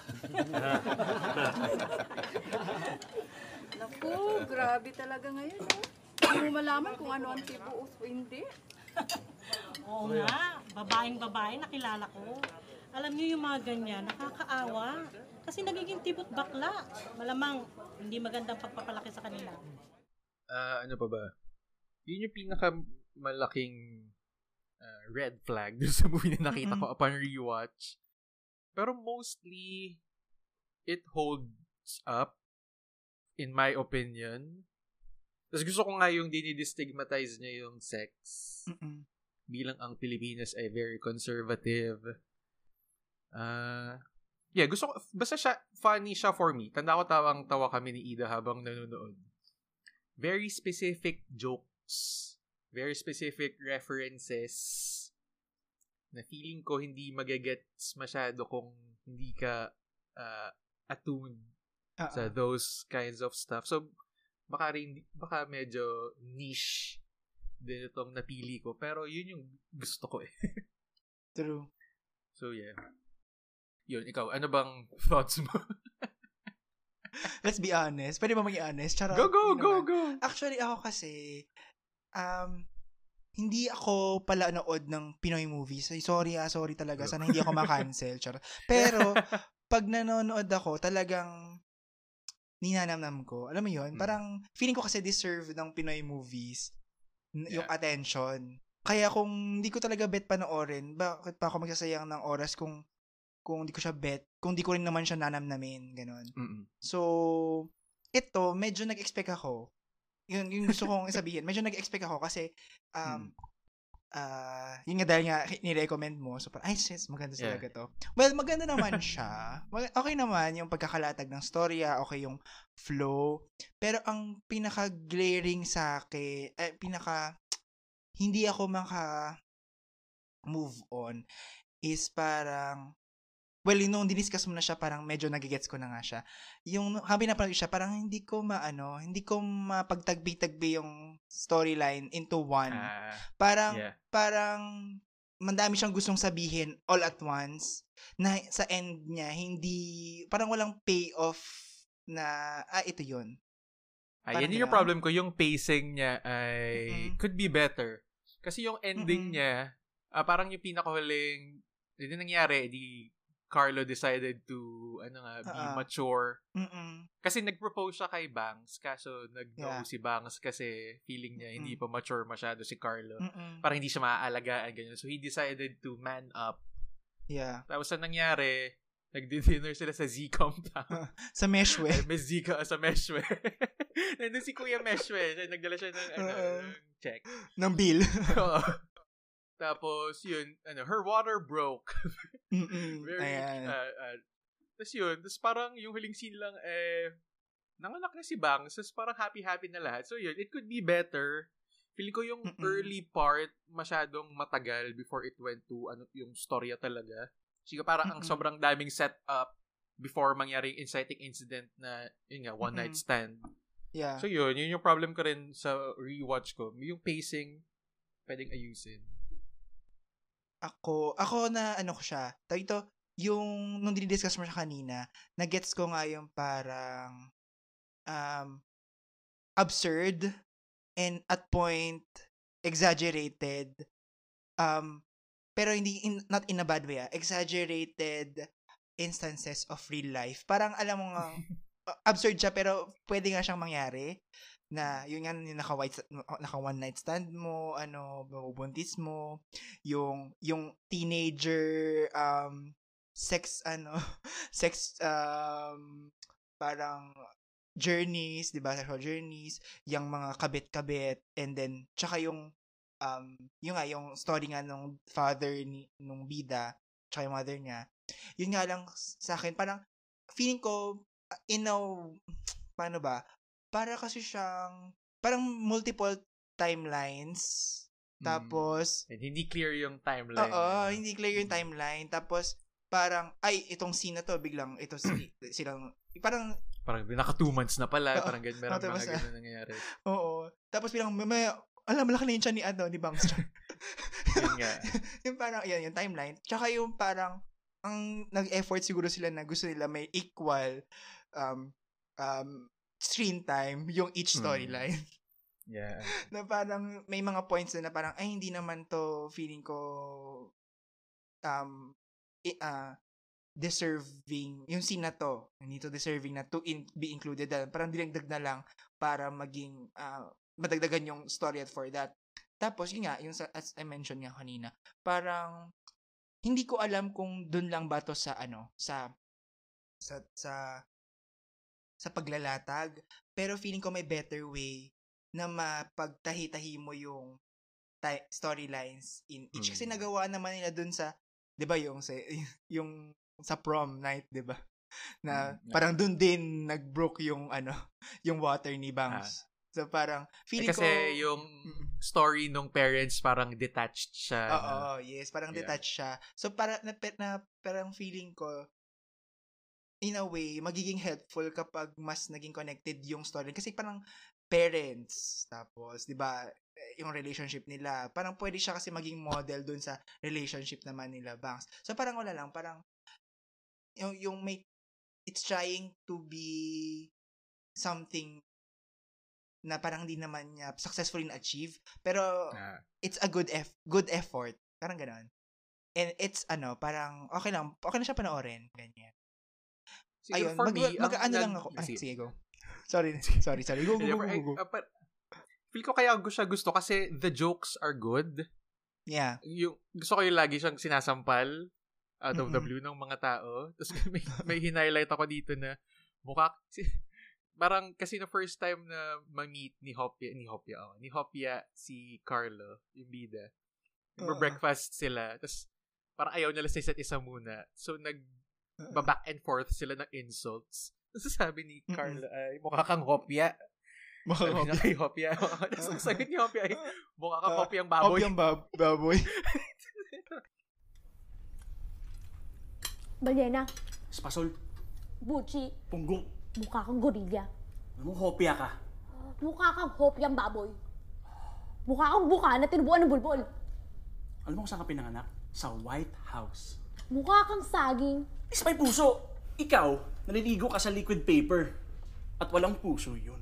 Naku, grabe talaga ngayon. Hindi mo malaman kung ano ang tibuos o hindi. Oo nga, babaeng-babae, nakilala ko. Alam niyo yung mga ganyan, nakakaawa. Kasi nagiging tibot bakla. Malamang hindi magandang pagpapalaki sa kanila. Ano pa ba? Yun yung pinakamalaking red flag dun sa movie na nakita ko upon rewatch. Pero mostly, it holds up, in my opinion. Tapos gusto ko nga yung dinidistigmatize niya yung sex. Bilang ang Pilipinas ay very conservative. Yeah, gusto ko, basta siya, funny siya for me. Tanda ko tawang-tawa kami ni Ida habang nanonood. Very specific jokes very specific references na feeling ko hindi magagets masyado kung hindi ka attuned sa those kinds of stuff. So, baka medyo niche din itong napili ko. Pero yun yung gusto ko eh. True. So, yeah. Yun, ikaw, ano bang thoughts mo? Let's be honest. Pwede ba maging honest? Charot. Go! Actually, ako kasi, hindi ako pala nood ng Pinoy movies. Sorry talaga. Sana hindi ako ma-cancel. Charot. Pero, pag nanonood ako, talagang ninanamnam ko. Alam mo yun? Parang, feeling ko kasi deserve ng Pinoy movies yung attention. Kaya kung hindi ko talaga bet panoorin, bakit pa ako magsasayang ng oras kung hindi ko siya bet, kung di ko rin naman siya nanamnamin, gano'n. So, ito, medyo nag-expect ako. Yung gusto kong sabihin. Medyo nag-expect ako kasi, yun nga dahil nga ni-recommend mo. So, ay, sis, maganda talaga to. Well, maganda naman siya. Okay naman yung pagkakalatag ng storya, okay yung flow. Pero ang pinaka-glaring sa akin, hindi ako move on is parang, well, nung diniscuss mo na siya, parang medyo nagigets ko na nga siya. Yung habang napanood siya, parang hindi ko mapagtagbi-tagbi yung storyline into one. Parang mandami siyang gustong sabihin all at once na sa end niya, parang walang payoff na, ito yun. Yan yung problem ko. Yung pacing niya ay could be better. Kasi yung ending niya, parang yung pinakahuling, hindi nangyari, Carlo decided to be mature. Kasi nag-propose siya kay Bangs, kaso nag-no si Bangs kasi feeling niya hindi pa mature masyado si Carlo. Parang hindi siya maaalagaan, ganyan. So he decided to man up. Yeah. Tapos ang nangyari, nagdi-dinner sila sa Z compound. Sa Meshwe. May Zika sa Meshwe. Nandun si Kuya Meshwe. Nagdala siya ng check. Ng bill. Oo. Tapos, yun, her water broke. Tapos yun, tapos parang yung huling scene lang, nanganak na si Bangs, tapos parang happy-happy na lahat. So yun, it could be better. Feeling ko yung early part, masyadong matagal before it went to, yung storya talaga. Sige, parang ang sobrang daming setup before mangyari yung inciting incident na, yun nga, one night stand. Yeah. So yun yung problem ko rin sa rewatch ko. Yung pacing, pwedeng ayusin. Ako na ko siya. Ito, yung nung dinidiscuss mo siya kanina, na-gets ko nga yung parang absurd and at point exaggerated. Pero hindi not in a bad way. Exaggerated instances of real life. Parang alam mo nga absurd siya pero pwede nga siyang mangyari. Na yun nga naka one night stand mo, mabubuntis mo, yung teenager sex parang journeys, 'di ba? Sexual journeys, yung mga kabit-kabit, and then tsaka yung story nga nung father nung bida, tsaka yung mother niya. Yun nga lang sa akin, parang feeling ko paano ba? Para kasi siyang parang multiple timelines. Tapos hindi clear yung timeline. Oo, hindi clear yung timeline. Tapos parang itong scene na to biglang silang parang naka 2 months na pala, parang ganyan, meron mga ganyan nangyayari. Oo. Tapos bilang malaki na yun siya ni Bangs. Yun nga. Yung parang yung timeline. Tsaka yung parang ang nag-effort siguro sila na gusto nila may equal screen time yung each storyline. Yeah. Na parang may mga points na parang hindi naman to feeling ko deserving yung scene na to. Hindi to deserving na to be included. Parang dinagdag na lang para maging madagdagan yung story for that. Tapos yun nga, yung as I mentioned nga kanina, parang hindi ko alam kung dun lang ba to sa sa paglalatag, pero feeling ko may better way na mapagtahi-tahi mo yung storylines in each. Kasi nagawa naman nila dun sa, 'di ba, yung sa prom night, 'di ba? Na parang dun din nagbroke yung yung water ni Bangs. So parang feeling kasi ko yung story nung parents parang detached siya. Oo, yes. Parang detached siya. So, parang feeling ko, in a way, magiging helpful kapag mas naging connected yung story. Kasi parang parents, tapos, di ba, yung relationship nila, parang pwede siya kasi maging model dun sa relationship naman nila, Bangs. So, parang wala lang, parang, yung may, it's trying to be something na parang hindi naman niya successfully na-achieve, pero it's a good effort. Parang gano'n. And it's, parang, okay na siya panoorin. Ganyan. Siguro ayun, for me, lang ako. Ay, sige, go. Sorry. Go. Feel ko kaya siya gusto kasi the jokes are good. Yeah. Gusto ko yung lagi siyang sinasampal out of the blue ng mga tao. Tapos may hinighlight ako dito na parang kasi na first time na ma-meet ni Hopia si Carlo, yung bida. Nagbe-breakfast sila. Tapos parang ayaw nila sa isa't isa muna. So back and forth sila ng insults. Tapos sabi ni Carlo, ay, mukha kang Hopia. Hopia. Tapos sabi ni Hopia, ay, mukha kang Hopiang baboy. Hopiang baboy. Balena. Spasol. Buchi. Punggong. Mukha kang gorilla. Ano, hopya ka? Mukha kang hopyang baboy. Mukha kang buka na tinubuan ng bulbol. Alam mo kung saan ka pinanganak? Sa White House. Mukha kang saging. Is may puso. Ikaw, naliligo ka sa liquid paper. At walang puso yun.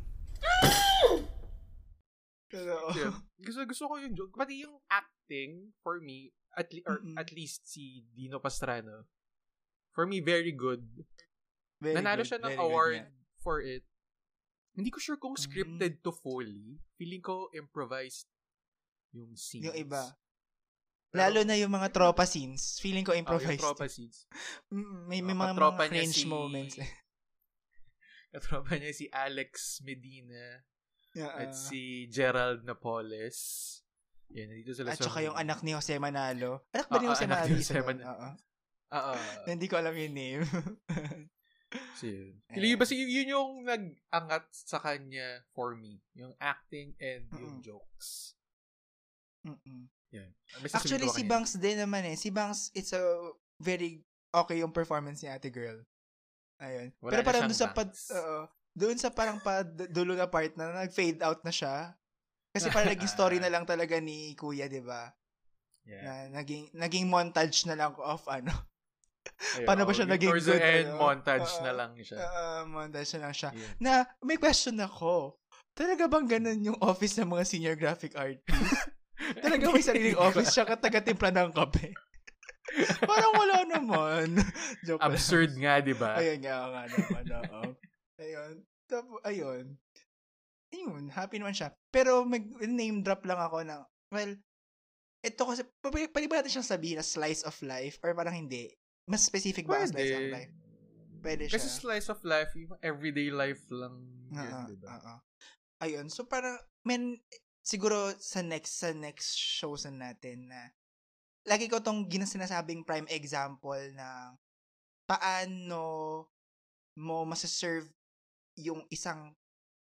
Gusto ko yung joke. Pati yung acting, for me, at least si Dino Pastrano, for me, very good. Nanalo siya ng award for it. Hindi ko sure kung scripted to fully. Feeling ko improvised yung scenes. Yung iba. Lalo na yung mga tropa scenes. Feeling ko improvised. Yung tropa scenes. May mga cringe moments. Katropa niya si Alex Medina at si Gerald Napoles. Yan, nandito sila at saka yung anak ni Jose Manalo. Anak ba ni Jose Manalo? Hindi ko alam yung name. So, yun yung nag-angat sa kanya for me. Yung acting and yung jokes. Yeah. Actually, si Banks din naman Si Banks, it's a very okay yung performance ni Ate Girl. Ayun. Pero parang doon sa parang dulo na part na nag-fade out na siya. Kasi parang naging story na lang talaga ni Kuya, di ba? Yeah. Na naging montage na lang of paano ba siya naging good? Montage na lang siya. Montage na lang siya. Yeah. Na, may question ako. Talaga bang ganun yung office ng mga senior graphic artists? Talaga may sariling office siya taga-timpla ng kape? Parang wala naman. Joke absurd nga, di ba? Ayun nga naman. Ayun. Happy naman siya. Pero name drop lang ako ng, well, ito kasi, pwede ba natin siyang sabihin na slice of life? Or parang hindi? Mas specific ba ang slice of life? Pwede siya. Kasi slice of life, yung everyday life lang yun, diba? Ayun. So, parang, siguro sa next shows natin na lagi ko tong sinasabing prime example na paano mo masaserve yung isang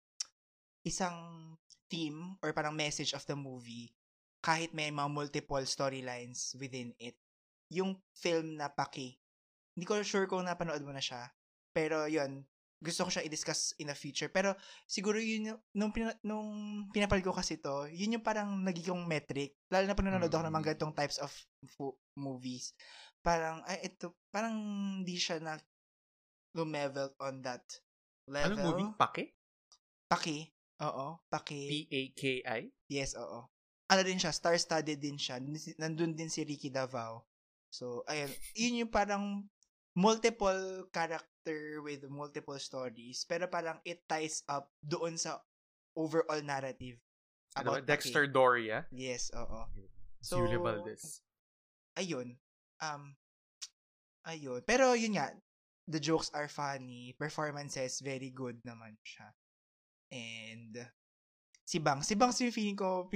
theme or parang message of the movie kahit may mga multiple storylines within it. Yung film na Paki. Hindi ko sure kung napanood mo na siya. Pero yun, gusto ko siya i-discuss in the future. Pero siguro yun, nung pinapal ko kasi to, yun yung parang nagiging metric. Lalo na pag nanonood ako ng mga ganitong types of movies. Parang, parang hindi siya na lumevel on that level. Anong movie? Paki? Paki. Oo. Paki. P-A-K-I? Yes, oo. Ano din siya, star-studded din siya. Nandun din si Ricky Davao. So, ayun. Yun yung parang multiple character with multiple stories. Pero parang it ties up doon sa overall narrative. About Dexter Doria? Yes, oo. So, Julia Valdez. Ayun. Ayun. Pero yun nga, the jokes are funny. Performances, very good naman siya. And si Bangs yung feeling ko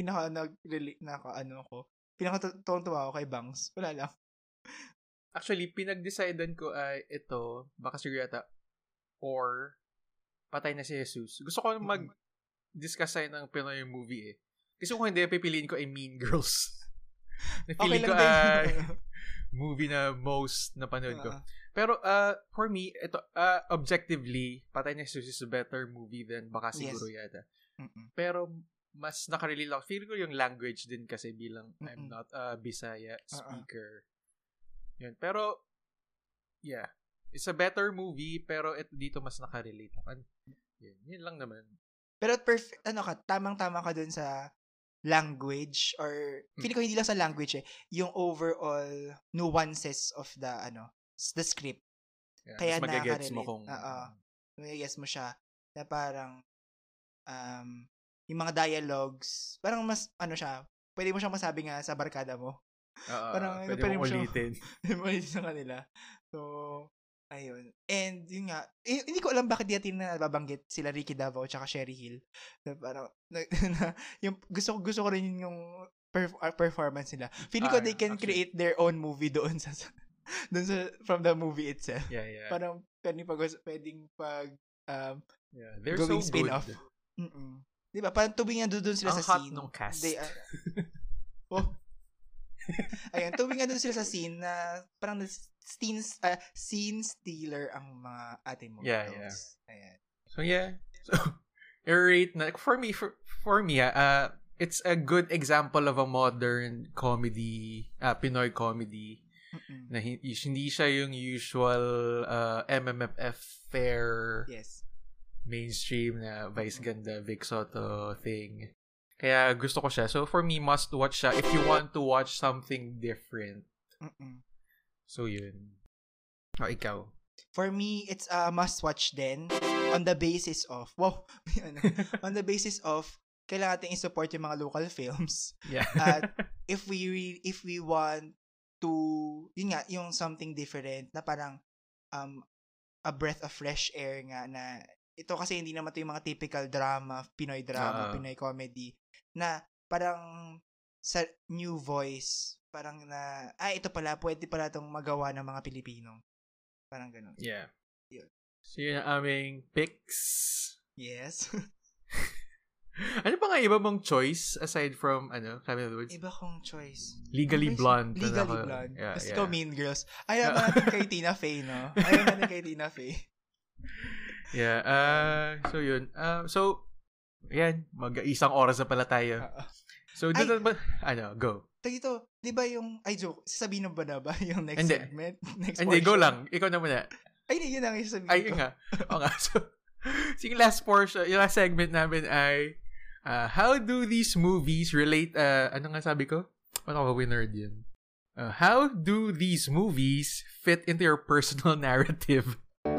pinaka-tuwa ako kay Bangs. Wala lang. Actually, pinag-decidean ko ay ito, baka siguro yata, or Patay na si Jesus. Gusto ko mag-discuss tayo ng Pinoy movie eh. Kasi kung hindi, pipiliin ko ay Mean Girls. Okay Napili ko lang din. movie na most napanood ko. Pero for me, ito objectively, Patay na Jesus is a better movie than Baka Siguro yata. Pero mas nakarelate ako. Feel ko yung language din kasi bilang I'm not a Bisaya speaker. Yun. Pero yeah, it's a better movie pero dito mas nakarelate ako. Yun lang naman. Pero tamang-tama ka dun sa language or feeling ko hindi lang sa language yung overall nuances of the script. Yeah, kaya magagets mo kung magagets mo siya na parang yung mga dialogues parang mas siya pwede mo siyang masabi nga sa barkada mo. Parang pwede mo ulitin. Ulitin sa kanila. So ayun. And yun nga, hindi ko alam bakit di natin nababanggit sila Ricky Davao tsaka Sherry Hill. Na parang, yung, gusto ko rin yung performance nila. Feeling ko they can create their own movie doon sa from the movie itself. Yeah. Parang pwedeng they're going so spin-off. good. Diba? Parang tubing doon sila ang sa scene. Ang hot nung cast. Ayun, tuwing nga doon sila sa scene na parang scene stealer ang mga ate mo. Yeah. Ayan. So yeah. So rate na for me it's a good example of a modern comedy, Pinoy comedy. Na hindi siya yung usual MMFF fair. Yes. Mainstream na Vice Ganda, Vic Soto thing. Kaya gusto ko siya. So, for me, must watch siya if you want to watch something different. So, yun. Ikaw? For me, it's a must-watch din on the basis of, on the basis of, kailangan natin i-support yung mga local films. Yeah. At if we want to, yun nga, yung something different na parang a breath of fresh air nga na ito kasi hindi naman ito yung mga typical drama, Pinoy comedy, na parang sa new voice, parang na, ito pala, pwede pala itong magawa ng mga Pilipino. Parang ganun. Yeah. Yun. So, yun ang aming picks. Yes. Ano pa nga iba mong choice aside from, Cabin in the Woods? Iba kong choice. Legally Blonde. Legally Blonde. Yeah, Kasi ikaw Mean Girls. Ayaw natin kay Tina Fey, no? Ayaw natin kay Tina Fey. Yeah. So, yun. Yan. Mag-isang oras na pala tayo. So, go. Ito, di ba yung, joke, sasabihin mo ba na ba yung next segment? Next Hindi, go lang. Ikaw na muna. Yun ang isasabihin ko. Ayun nga. O nga. So, yung last portion, yung last segment namin ay, how do these movies relate, ano nga sabi ko? Ano ka winner din? How do these movies fit into your personal narrative?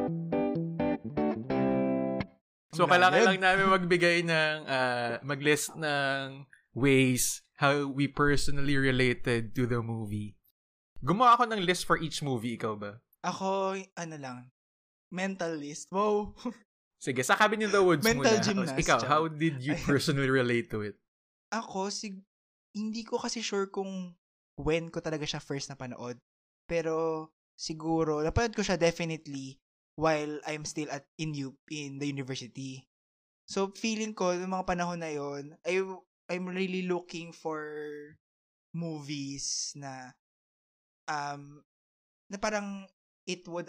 So, kailangan lang namin magbigay ng, mag-list ng ways how we personally related to the movie. Gumawa ako ng list for each movie. Ikaw ba? Ako, mental list. Wow. Sige, sa Cabin in the Woods mental muna. Gymnast. Ikaw, how did you personally relate to it? Ako, hindi ko kasi sure kung when ko talaga siya first na panood. Pero, siguro, napanood ko siya definitely while I'm still in the university. So, feeling ko, yung mga panahon na yon, I'm really looking for movies na parang it would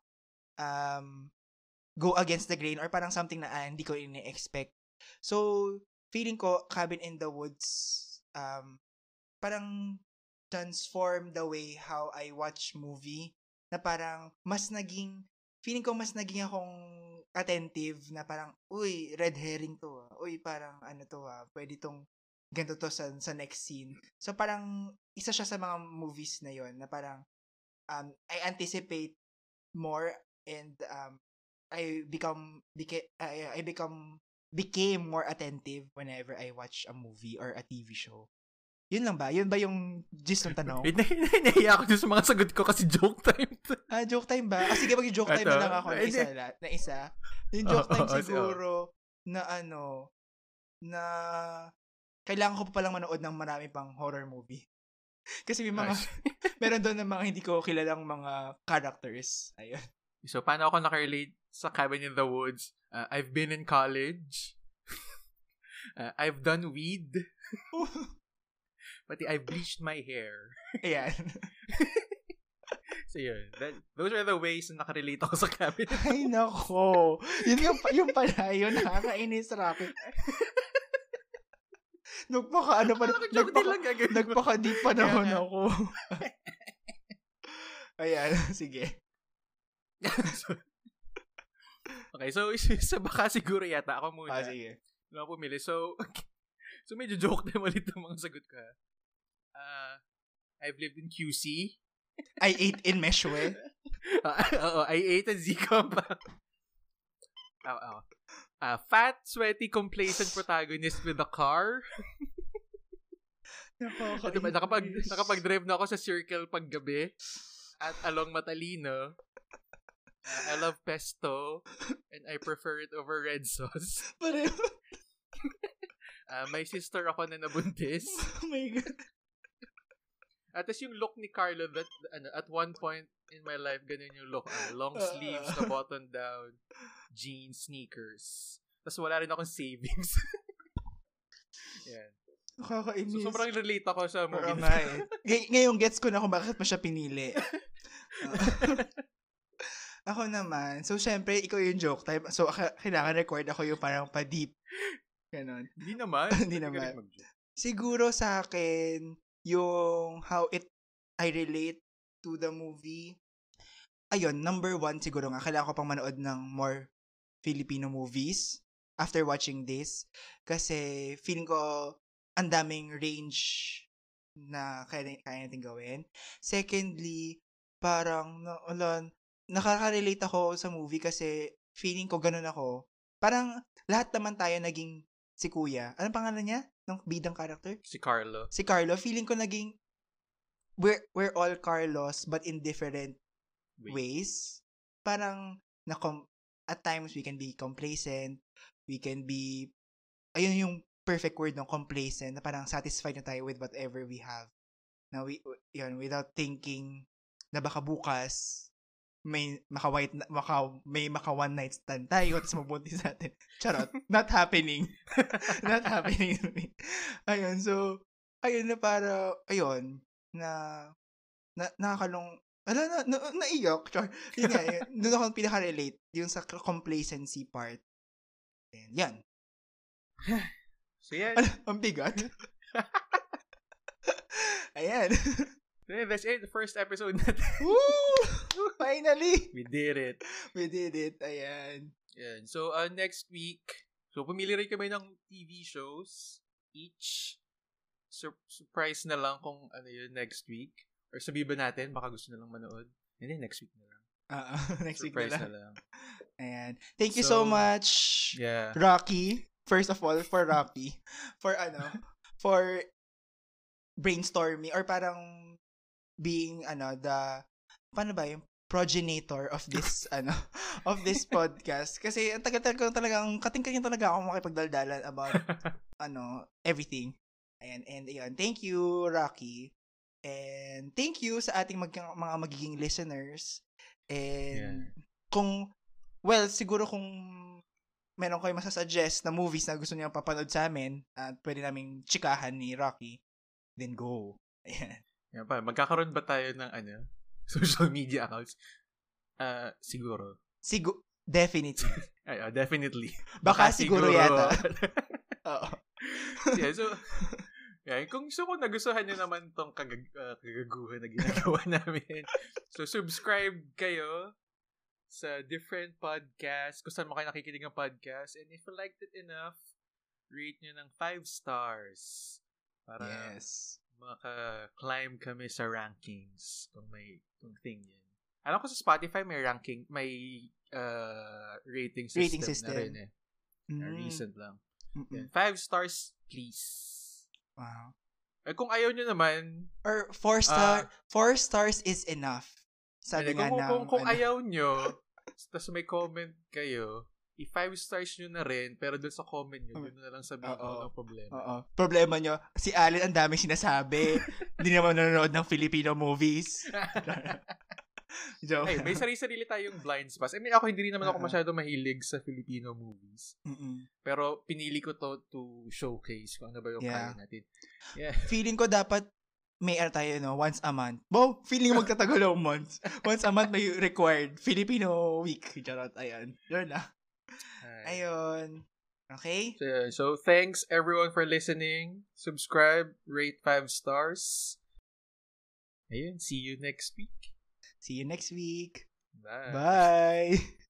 go against the grain or parang something na hindi ko ini-expect. So, feeling ko Cabin in the Woods parang transform the way how I watch movie na parang feeling ko mas naging akong attentive na parang, uy, red herring to. Uy, parang pwede tong ganito to sa next scene. So parang isa siya sa mga movies na yon na parang I anticipate more and I became more attentive whenever I watch a movie or a TV show. Yun lang ba? Yun ba yung gist ng tanong? Nahiya ako sa mga sagot ko kasi joke time. Joke time ba? Sige, mag-joke time na lang ako na isa. Yung joke time siguro na na kailangan ko pa palang manood ng marami pang horror movie. Kasi may mga, meron doon ng mga hindi ko kilalang mga characters. Ayun. So, paano ako nakarelate sa Cabin in the Woods? I've been in college. I've done weed. Pati I've bleached my hair. Ayan. So yun. Those are the ways na nakarelate ako sa cabinet. Ay, nako. Yung pala, yun, nakakainis, Rocky. Nagpaka-deep pa naman ako. Ayan, sige. Okay, so baka siguro yata ako muna. Sige. Ano ako pumili. So medyo joke din ulit ang mga sagot ko. I've lived in QC. I ate in Meshwe. I ate in Z-Comp. Fat, sweaty, complacent protagonist with a car. Nakapag-drive na ako sa Circle paggabi at along Matalino. I love pesto and I prefer it over red sauce. May sister ako na nabuntis. Oh my God. At as yung look ni Carlo that at one point in my life ganun yung look, long sleeves, na button down, jeans, sneakers. Tapos wala rin akong savings. Yan. Nakakainis. So sobrang relate ako sa movie. Ngayon gets ko na kung bakit mo siya pinili. Ako naman. So syempre ikaw yung joke type. So kailangan record ako yung parang pa-deep. Ganon. Hindi naman. Hindi naman. Siguro sa akin yung how I relate to the movie. Ayun, number 1 siguro nga, kailangan ko pang manood ng more Filipino movies after watching this. Kasi feeling ko ang daming range na kaya natin gawin. Secondly, parang nakaka-relate ako sa movie kasi feeling ko ganun ako. Parang lahat naman tayo naging si Kuya. Anong pangalan niya? Ng bidang character? Si Carlo. Feeling ko naging we're all Carlos but in different ways. Parang at times we can be complacent. We can be ayun yung perfect word ng complacent na parang satisfied na tayo with whatever we have. Na without thinking na baka bukas may maka one night stand tayo tapos mabuntis natin. Charot. Not happening. Not happening to me. Ayun, so ayun na para ayun na nakakalong naiyak. Yun nga, doon ako pinaka-relate yung sa complacency part. Yan. So yan. Ang bigat. Ayan. That's it. The first episode natin. Woo! Finally! We did it. Ayan. Yan. So, next week, pumili rin kami ng TV shows each. Surprise na lang kung ano yun next week. Or sabihin ba natin, baka gusto na lang manood. Hindi, next week na lang. Next week na lang. lang. Ayan. Thank you so much, Rocky. First of all, for Rocky. For brainstorming or parang being paano ba yung progenitor of this of this podcast kasi ang tagal ko talagang kating-kating talaga ako makipagdaldalan about everything. And ayun, thank you Rocky. And thank you sa ating mga magiging listeners. And siguro kung meron kayo masasuggest na movies na gusto niyo papanood sa amin at pwede naming chikahan ni Rocky, then go. Ayan. Yan pa, magkakaroon ba tayo ng social media accounts? Siguro. Definitely. Definitely. Baka siguro yata. Oo. Yeah, so kung nagustuhan nyo naman tong kagaguhan na ginagawa namin. So subscribe kayo sa different podcasts, kung saan mo kayo nakikinig ng podcast. And if you liked it enough, rate nyo ng 5 stars. Para maka-climb kami sa rankings kung thing yan. Alam ko sa Spotify may ranking, may rating system na rin eh. Recent lang. 5 stars, please. Wow. Kung ayaw nyo naman, or 4 stars is enough. Sabi nga kung ayaw nyo, tapos may comment kayo, i-5 stars nyo na rin, pero dun sa comment nyo, dun na lang sabihin ko ng problema. Problema nyo, si Allen ang daming sinasabi. Hindi naman nanonood ng Filipino movies. Joke. Ay, may sarili-sarili tayong blind spots. I mean, ako hindi rin naman ako masyado mahilig sa Filipino movies. Pero pinili ko to showcase kung ano ba yung kaya natin. Yeah. Feeling ko dapat may tayo, once a month. Feeling magtatagal ng months. Once a month may required Filipino week. Charot, ayan. Yun na. Ayun. Okay? So, thanks everyone for listening. Subscribe, rate 5 stars. Ayun, see you next week. See you next week. Bye. Bye.